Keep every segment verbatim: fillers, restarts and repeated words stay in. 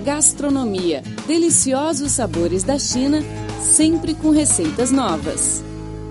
Gastronomia, deliciosos sabores da China, sempre com receitas novas.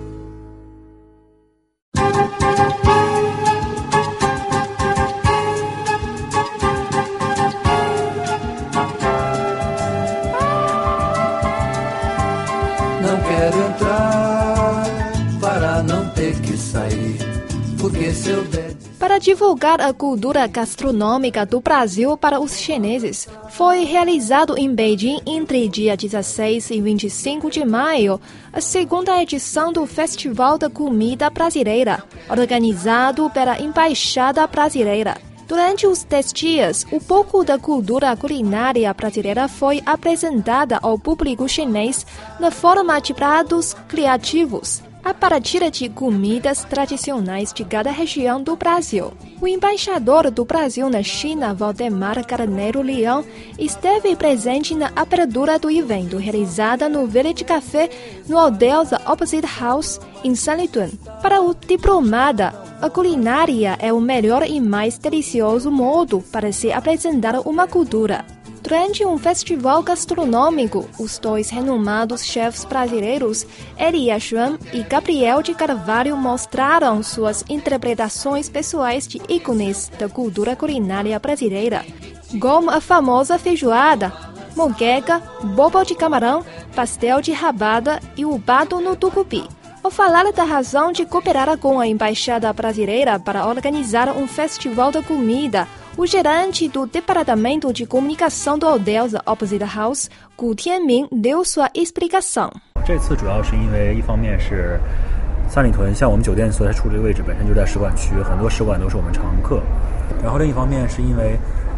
Não quero entrar para não ter que sair, porque se eu der... Para divulgar a cultura gastronômica do Brasil para os chineses, foi realizado em Beijing entre dia dezesseis e vinte e cinco de maio a segunda edição do Festival da Comida Brasileira, organizado pela Embaixada Brasileira. Durante os dez dias, um pouco da cultura culinária brasileira foi apresentada ao público chinês na forma de pratos criativos, a partir de comidas tradicionais de cada região do Brasil. O embaixador do Brasil na China, Valdemar Carneiro Leão, esteve presente na abertura do evento, realizada no Village Café, no Hotel The Opposite House, em Sanlitun. Para o diplomata, a culinária é o melhor e mais delicioso modo para se apresentar uma cultura. Durante um festival gastronômico, os dois renomados chefes brasileiros, Elia Xuan e Gabriel de Carvalho, mostraram suas interpretações pessoais de ícones da cultura culinária brasileira, como a famosa feijoada, moqueca, bobo de camarão, pastel de rabada e o bado no tucupi. Ao falar da razão de cooperar com a Embaixada Brasileira para organizar um festival da comida, o gerente do Departamento de Comunicação do Hotel The Opposite House, Gu Tianming, deu sua explicação. 这次主要是因为一方面是三里屯，像我们酒店所在处这个位置本身就在使馆区，很多使馆都是我们常客。然后另一方面是因为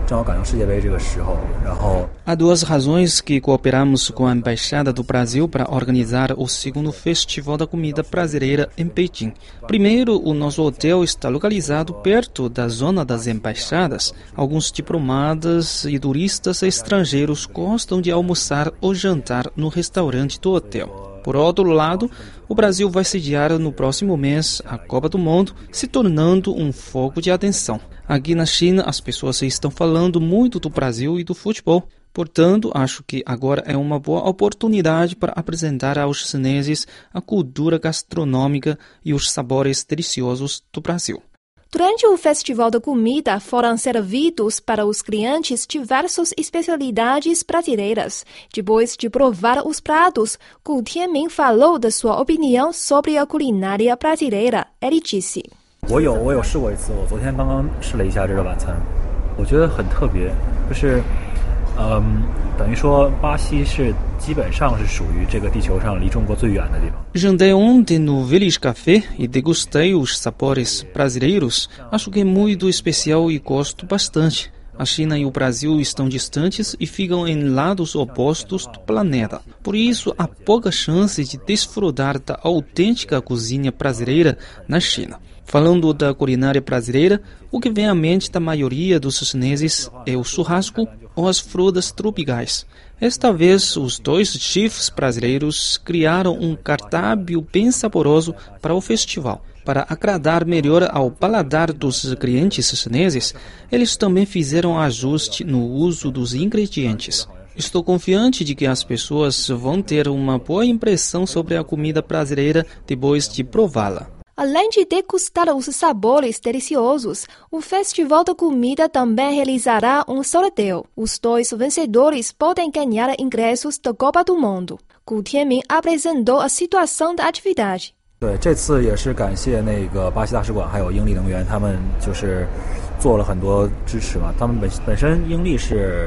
Há duas razões que cooperamos com a Embaixada do Brasil para organizar o segundo Festival da Comida Brasileira em Pequim. Primeiro, o nosso hotel está localizado perto da zona das embaixadas. Alguns diplomatas e turistas estrangeiros gostam de almoçar ou jantar no restaurante do hotel. Por outro lado, o Brasil vai sediar no próximo mês a Copa do Mundo, se tornando um foco de atenção. Aqui na China, as pessoas estão falando muito do Brasil e do futebol. Portanto, acho que agora é uma boa oportunidade para apresentar aos chineses a cultura gastronômica e os sabores deliciosos do Brasil. Durante o Festival da Comida, foram servidos para os clientes diversas especialidades brasileiras. Depois de provar os pratos, Gu Tianming falou da sua opinião sobre a culinária brasileira. Ele disse: 我有我有试过一次，我昨天刚刚试了一下这个晚餐，我觉得很特别，就是嗯，等于说巴西是基本上是属于这个地球上离中国最远的地方。 Jantei ontem no Village Café e degustei os sabores brasileiros. Acho que é muito especial e gosto bastante. A China e o Brasil estão distantes e ficam em lados opostos do planeta. Por isso, há pouca chance de desfrutar da autêntica cozinha brasileira na China. Falando da culinária brasileira, o que vem à mente da maioria dos chineses é o churrasco ou as frutas tropicais. Esta vez, os dois chefes brasileiros criaram um cardápio bem saboroso para o festival. Para agradar melhor ao paladar dos clientes chineses, eles também fizeram ajuste no uso dos ingredientes. Estou confiante de que as pessoas vão ter uma boa impressão sobre a comida brasileira depois de prová-la. Além de degustar os sabores deliciosos, o Festival da Comida também realizará um sorteio. Os dois vencedores podem ganhar ingressos da Copa do Mundo. Gu Tianming apresentou a situação da atividade. 对，这次也是感谢那个巴西大使馆还有英利能源，他们就是做了很多支持嘛。他们本本身英利是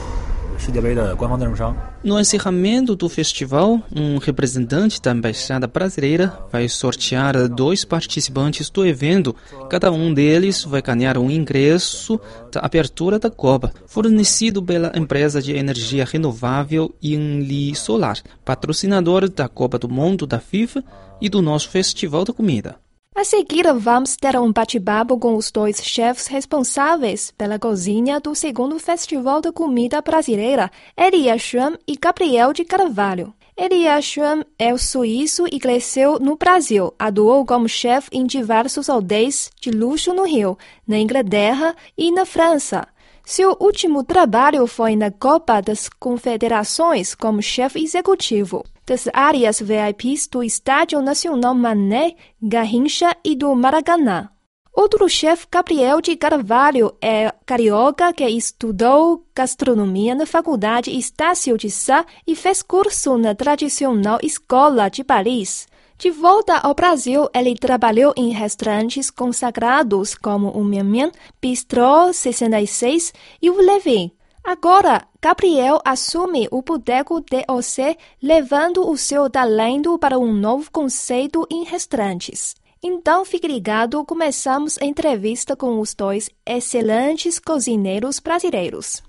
No encerramento do festival, um representante da Embaixada Brasileira vai sortear dois participantes do evento. Cada um deles vai ganhar um ingresso da abertura da Copa, fornecido pela empresa de energia renovável Yinli Solar, patrocinador da Copa do Mundo da FIFA e do nosso Festival da Comida. A seguir, vamos ter um bate-papo com os dois chefes responsáveis pela cozinha do segundo Festival da Comida Brasileira, Elia Xuan e Gabriel de Carvalho. Elia Xuan é suíço e cresceu no Brasil. Atuou como chefe em diversos hotéis de luxo no Rio, na Inglaterra e na França. Seu último trabalho foi na Copa das Confederações como chefe executivo das áreas V I Ps do Estádio Nacional Mané, Garrincha e do Maracanã. Outro chefe, Gabriel de Carvalho, é carioca que estudou gastronomia na Faculdade Estácio de Sá e fez curso na tradicional Escola de Paris. De volta ao Brasil, ele trabalhou em restaurantes consagrados como o Mian Mian, Bistrô sessenta e seis e o Levi. Agora, Gabriel assume o Boteco D O C, levando o seu talento para um novo conceito em restaurantes. Então, fique ligado, começamos a entrevista com os dois excelentes cozinheiros brasileiros.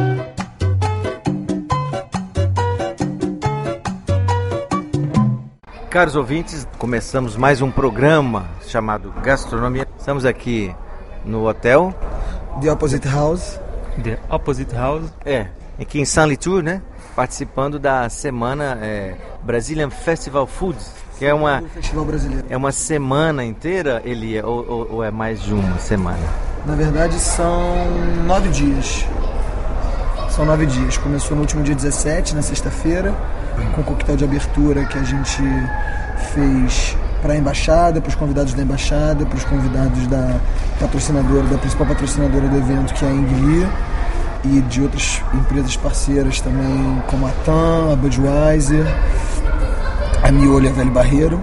Caros ouvintes, começamos mais um programa chamado Gastronomia. Estamos aqui no hotel The Opposite House. The Opposite House. É, aqui em Saint-Litour, né? Participando da semana é, Brazilian Festival Foods, que é uma, Festival Brasileiro. É uma semana inteira, Elia, ou, ou, ou é mais de uma semana? Na verdade, são nove dias. São nove dias. Começou no último dia dezessete, na sexta-feira, com o coquetel de abertura que a gente fez para a embaixada, para os convidados da embaixada, para os convidados da patrocinadora, da principal patrocinadora do evento, que é a Ingli, e de outras empresas parceiras também, como a TAM, a Budweiser, a Miolho e a Velho Barreiro.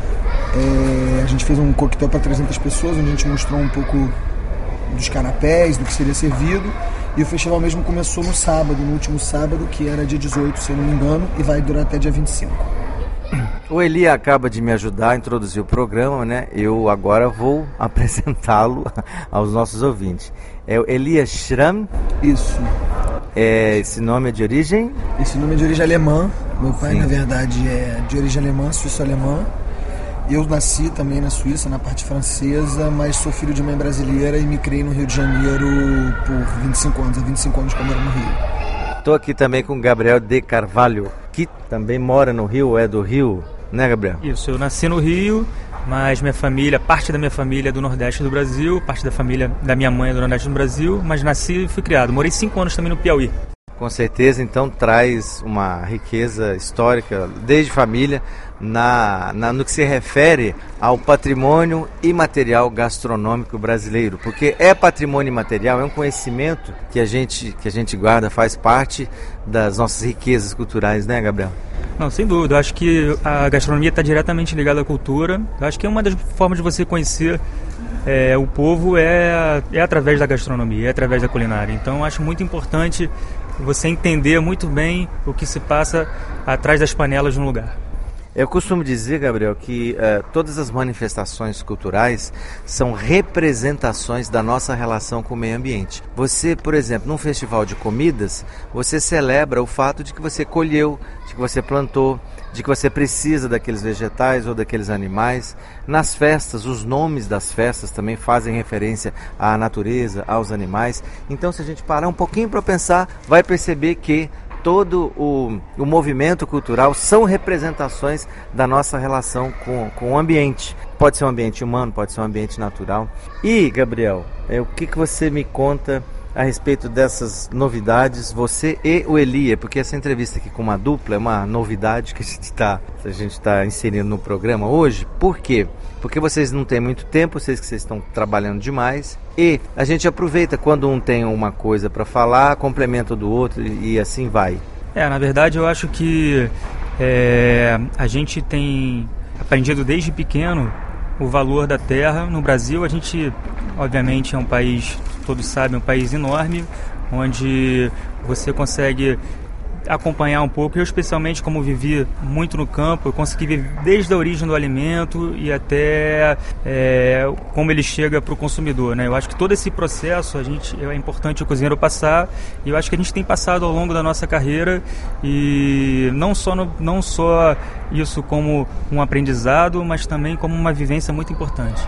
É, a gente fez um coquetel para trezentas pessoas, onde a gente mostrou um pouco dos canapés, do que seria servido. E o festival mesmo começou no sábado, no último sábado, que era dia dezoito, se eu não me engano, e vai durar até dia vinte e cinco. O Eli acaba de me ajudar a introduzir o programa, né? Eu agora vou apresentá-lo aos nossos ouvintes. É o Elias Schramm. Isso. É, esse nome é de origem? Esse nome é de origem alemã. Meu pai, Sim. na verdade, é de origem alemã, suíço-alemã. Eu nasci também na Suíça, na parte francesa, mas sou filho de mãe brasileira e me criei no Rio de Janeiro por vinte e cinco anos. Há vinte e cinco anos que eu moro no Rio. Estou aqui também com o Gabriel de Carvalho, que também mora no Rio, é do Rio, né, Gabriel? Isso, eu nasci no Rio, mas minha família, parte da minha família é do Nordeste do Brasil, parte da família da minha mãe é do Nordeste do Brasil, mas nasci e fui criado. Morei cinco anos também no Piauí. Com certeza, então, traz uma riqueza histórica, desde família, na, na, no que se refere ao patrimônio imaterial gastronômico brasileiro. Porque é patrimônio imaterial, é um conhecimento que a gente, que a gente guarda, faz parte das nossas riquezas culturais, né, Gabriel? Não, sem dúvida. Eu acho que a gastronomia está diretamente ligada à cultura. Eu acho que é uma das formas de você conhecer é, o povo é, é através da gastronomia, é através da culinária. Então, eu acho muito importante você entender muito bem o que se passa atrás das panelas de um lugar. Eu costumo dizer, Gabriel, que uh, todas as manifestações culturais são representações da nossa relação com o meio ambiente. Você, por exemplo, num festival de comidas, você celebra o fato de que você colheu, de que você plantou, de que você precisa daqueles vegetais ou daqueles animais. Nas festas, os nomes das festas também fazem referência à natureza, aos animais. Então, se a gente parar um pouquinho para pensar, vai perceber que todo o, o movimento cultural são representações da nossa relação com, com o ambiente. Pode ser um ambiente humano, pode ser um ambiente natural. E, Gabriel, é, o que, que você me conta a respeito dessas novidades, você e o Elia? Porque essa entrevista aqui com uma dupla é uma novidade que a gente está a gente tá inserindo no programa hoje. Por quê? Porque vocês não têm muito tempo, vocês que vocês estão trabalhando demais, e a gente aproveita quando um tem uma coisa para falar, complementa do outro e, e assim vai. É, na verdade eu acho que é, a gente tem aprendido desde pequeno o valor da terra. No Brasil a gente, obviamente, é um país, todos sabem, um país enorme, onde você consegue acompanhar um pouco. Eu, especialmente, como vivi muito no campo, eu consegui ver desde a origem do alimento e até é, como ele chega para o consumidor, né? Eu acho que todo esse processo a gente, é importante o cozinheiro passar, e eu acho que a gente tem passado ao longo da nossa carreira, e não só, no, não só isso como um aprendizado, mas também como uma vivência muito importante.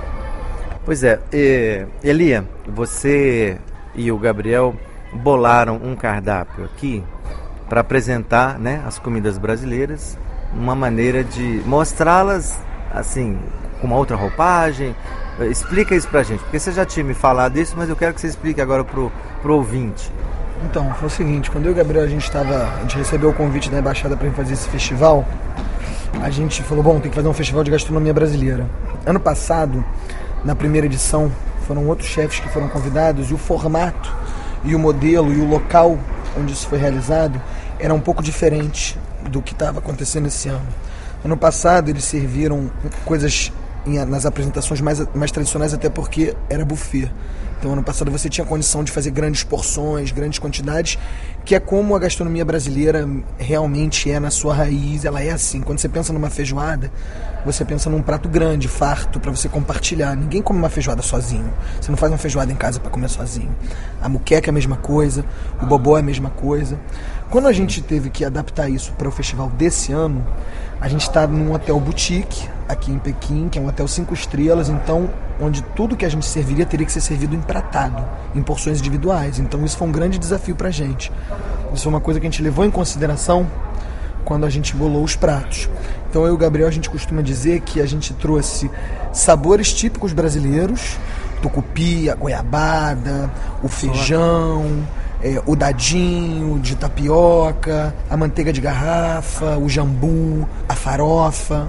Pois é, e, Elia, você e o Gabriel bolaram um cardápio aqui para apresentar, né, as comidas brasileiras, uma maneira de mostrá-las assim, com uma outra roupagem, Explica isso pra gente, porque você já tinha me falado isso, mas eu quero que você explique agora pro, pro ouvinte. Então, foi o seguinte, quando eu e o Gabriel, a gente tava, a gente recebeu o convite da Embaixada para fazer esse festival, a gente falou, bom, tem que fazer um festival de gastronomia brasileira. Ano passado, na primeira edição, foram outros chefes que foram convidados, e o formato, e o modelo, e o local onde isso foi realizado, era um pouco diferente do que estava acontecendo esse ano. Ano passado, eles serviram coisas em, nas apresentações mais, mais tradicionais, até porque era buffet. Então, ano passado você tinha condição de fazer grandes porções, grandes quantidades, que é como a gastronomia brasileira realmente é na sua raiz, ela é assim. Quando você pensa numa feijoada, você pensa num prato grande, farto, para você compartilhar. Ninguém come uma feijoada sozinho. Você não faz uma feijoada em casa para comer sozinho. A muqueca é a mesma coisa, o bobó é a mesma coisa. Quando a gente teve que adaptar isso para o festival desse ano, a gente está num hotel boutique, aqui em Pequim, que é um hotel cinco estrelas, então, onde tudo que a gente serviria teria que ser servido empratado, em porções individuais. Então isso foi um grande desafio pra gente. Isso foi uma coisa que a gente levou em consideração quando a gente bolou os pratos. Então eu e o Gabriel, a gente costuma dizer que a gente trouxe sabores típicos brasileiros, tucupi, a goiabada, o feijão, é, o dadinho de tapioca, a manteiga de garrafa, o jambu, a farofa.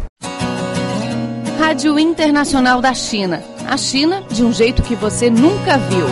Rádio Internacional da China. A China de um jeito que você nunca viu.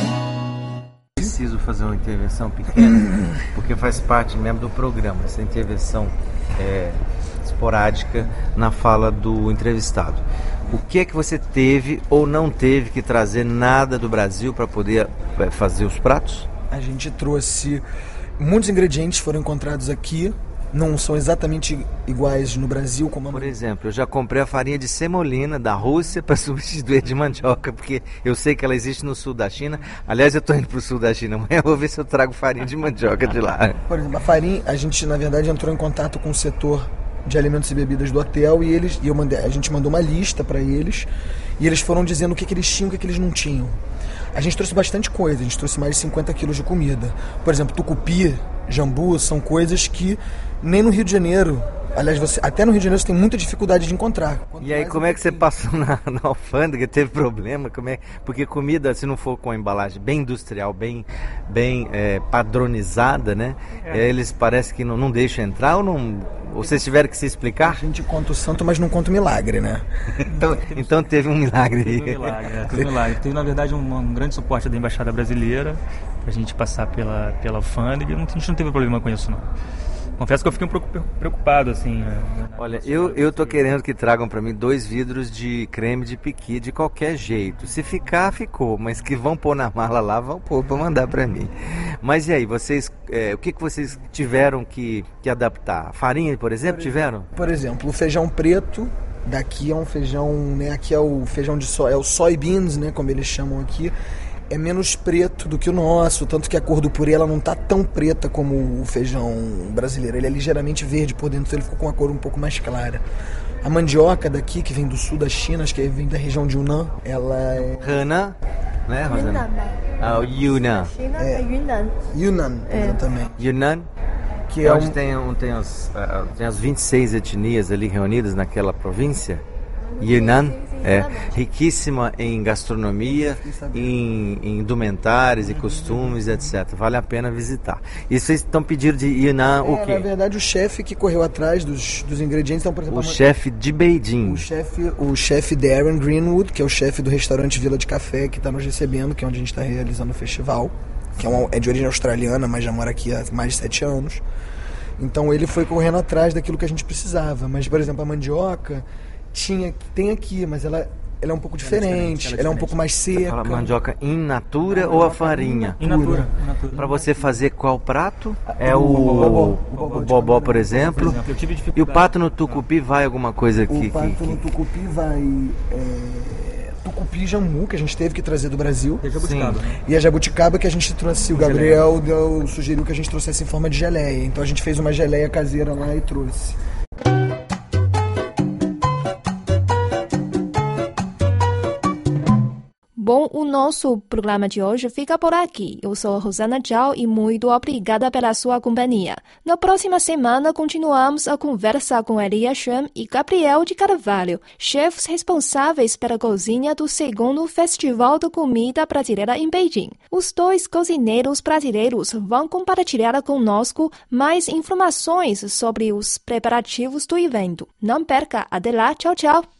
Preciso fazer uma intervenção pequena, porque faz parte mesmo do programa, essa intervenção é, esporádica na fala do entrevistado. O que é que você teve ou não teve que trazer nada do Brasil para poder é, fazer os pratos? A gente trouxe muitos ingredientes, foram encontrados aqui. Não são exatamente iguais no Brasil como a... Por exemplo, eu já comprei a farinha de semolina da Rússia para substituir de mandioca, porque eu sei que ela existe no sul da China. Aliás, eu estou indo para o sul da China amanhã, eu vou ver se eu trago farinha de mandioca de lá. Por exemplo, a farinha, a gente na verdade entrou em contato com o setor de alimentos e bebidas do hotel e eles, e eu mandei, a gente mandou uma lista para eles e eles foram dizendo o que, que eles tinham e o que, que eles não tinham. A gente trouxe bastante coisa, a gente trouxe mais de cinquenta quilos de comida. Por exemplo, tucupi, jambu, são coisas que nem no Rio de Janeiro, aliás, você, até no Rio de Janeiro você tem muita dificuldade de encontrar. Quanto e aí como é que você passou na, na alfândega, teve problema? Como é, porque comida, se não for com a embalagem bem industrial, bem, bem é, padronizada, né? É. Eles parece que não, não deixam entrar ou não... Ou vocês tiveram que se explicar? A gente conta o santo, mas não conta o milagre, né? então, então teve um milagre. Teve um milagre, é, teve um milagre. Teve, na verdade, um, um grande suporte da Embaixada Brasileira pra gente passar pela, pela alfândega. A gente não teve problema com isso, não. Confesso que eu fiquei um pouco preocupado, assim. Olha, eu, eu tô querendo que tragam para mim dois vidros de creme de piqui de qualquer jeito. Se ficar, ficou. Mas que vão pôr na mala lá, vão pôr para mandar para mim. Mas e aí, vocês, é, o que, que vocês tiveram que, que adaptar? Farinha, por exemplo, por tiveram? Por exemplo, o feijão preto, daqui é um feijão, né? Aqui é o feijão de soja, é o soybeans, né? Como eles chamam aqui. É menos preto do que o nosso, tanto que a cor do purê ela não tá tão preta como o feijão brasileiro. Ele é ligeiramente verde por dentro, então ele ficou com uma cor um pouco mais clara. A mandioca daqui, que vem do sul da China, acho que vem da região de Yunnan, ela é... Hana, né, Rosana? Ah, o Yunnan. China é Yunnan. Yunnan, É. exatamente. Yunnan, Que que é é onde um... tem, um, tem, as, uh, tem as vinte e seis etnias ali reunidas naquela província. Yunnan é riquíssima em gastronomia, em, em indumentários e costumes, etcétera. Vale a pena visitar. E vocês estão pedindo de Yunnan o É, quê? na verdade, o chefe que correu atrás dos, dos ingredientes, então, por exemplo... O a man- chefe de Beijing. O chefe, o chefe Darren Greenwood, que é o chefe do restaurante Vila de Café, que está nos recebendo, que é onde a gente está realizando o festival, que é, uma, é de origem australiana, mas já mora aqui há mais de sete anos. Então ele foi correndo atrás daquilo que a gente precisava. Mas, por exemplo, a mandioca tinha, tem aqui, mas ela, ela é um pouco diferente, ela é, ela é um pouco mais seca. Fala mandioca in natura ou a farinha? In natura. In natura. Para você fazer qual prato? É O o, bobó. o bobó, o bobó, por exemplo. Eu tive E o dificuldade. pato no tucupi vai alguma coisa aqui? O pato no tucupi vai... É, tucupi e jambu, que a gente teve que trazer do Brasil. E a jabuticaba, né? E a jabuticaba que a gente trouxe, o Gabriel deu, sugeriu que a gente trouxesse em forma de geleia. Então a gente fez uma geleia caseira lá e trouxe. Bom, o nosso programa de hoje fica por aqui. Eu sou Rosana Zhao e muito obrigada pela sua companhia. Na próxima semana, continuamos a conversa com Elia Shen e Gabriel de Carvalho, chefes responsáveis pela cozinha do segundo Festival da Comida Brasileira em Beijing. Os dois cozinheiros brasileiros vão compartilhar conosco mais informações sobre os preparativos do evento. Não perca, até lá, tchau, tchau!